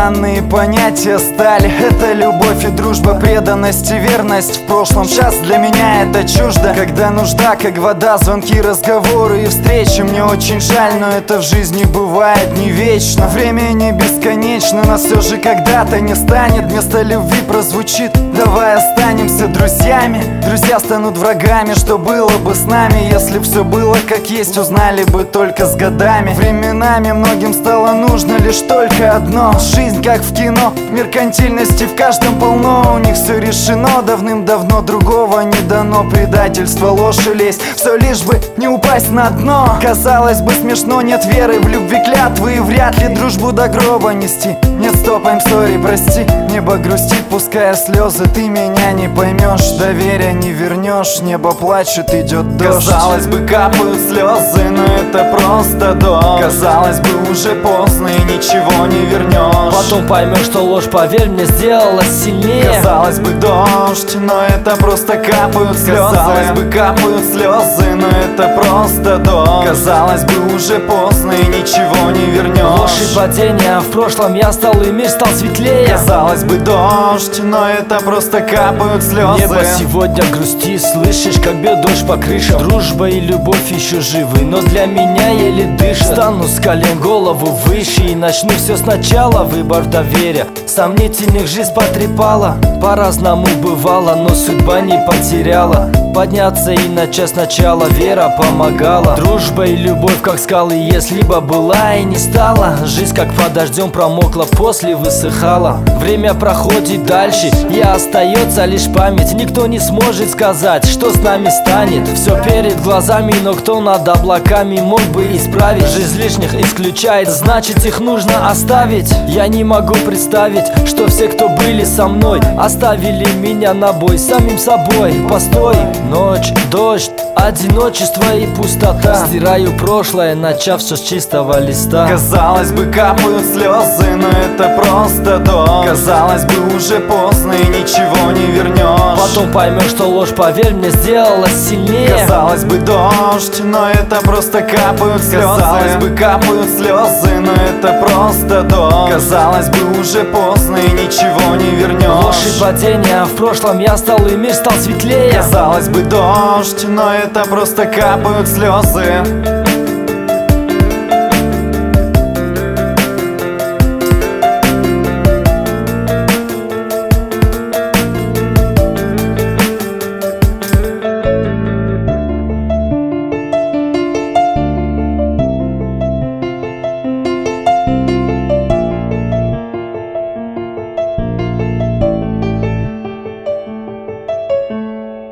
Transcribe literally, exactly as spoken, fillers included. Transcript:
странные понятия стали. Это любовь и дружба, преданность и верность в прошлом. Сейчас для меня это чуждо. Когда нужда, как вода, звонки, разговоры и встречи. Мне очень жаль, но это в жизни бывает не вечно. Время не бесконечно, нас все же когда-то не станет. Вместо любви прозвучит: давай останемся друзьями. Друзья станут врагами. Что было бы с нами, если б все было как есть? Узнали бы только с годами. Временами многим стало нужно лишь только одно: жизнь как в кино, меркантильности в каждом полно. У них все решено давным-давно, другого не дано. Предательство, ложь и лезть, все лишь бы не упасть на дно. Казалось бы смешно, нет веры в любви, клятвы, и вряд ли дружбу до гроба нести. Нет, стоп, I'm sorry, прости. Небо грустит, пуская слезы, ты меня не поймешь, доверия не вернешь. Небо плачет, идет дождь. Казалось бы, капают слезы, но это просто дождь. Казалось бы, уже поздно и ничего не вернешь. Потом поймешь, что ложь, поверь мне, сделала сильнее. Казалось бы, дождь, но это просто капают слезы. Казалось бы, капают слезы, но это просто дождь. Казалось бы, уже поздно и ничего не вернешь. Ложь и падения, в прошлом я стал и мир стал светлее. Казалось бы, дождь, но это просто капают слезы. Небо сегодня грустит, слышишь, как бьет дождь по крышам. Дружба и любовь еще живы, но для меня еле дышат. Стану с колен голову выше и начну все сначала. Выбор доверия, сомнительных жизнь потрепала. По-разному бывало, но судьба не потеряла. Подняться и начать сначала, вера помогала. Дружба и любовь как скалы, если бы была и не стала. Жизнь как под дождем промокла, после высыхала. Время проходит дальше, и остается лишь память. Никто не сможет сказать, что с нами станет. Все перед глазами, но кто над облаками мог бы исправить? Жизнь лишних исключает, значит их нужно оставить. Я не могу представить, что все, кто были со мной, оставили меня на бой самим собой. Постой, ночь, дождь, одиночество и пустота. Стираю прошлое, начав все с чистого листа. Казалось бы, капают слезы, но это просто дождь. Казалось бы, уже поздно и ничего не вернешь. Потом поймешь, что ложь, поверь мне, сделала сильнее. Казалось бы, дождь, но это просто капают слезы. Казалось бы, капают слезы, но это просто дождь. Казалось бы, уже поздно и ничего не вернешь. Ложь и падения, в прошлом я стал и мир стал светлее. Казалось бы, дождь, но это просто капают слезы.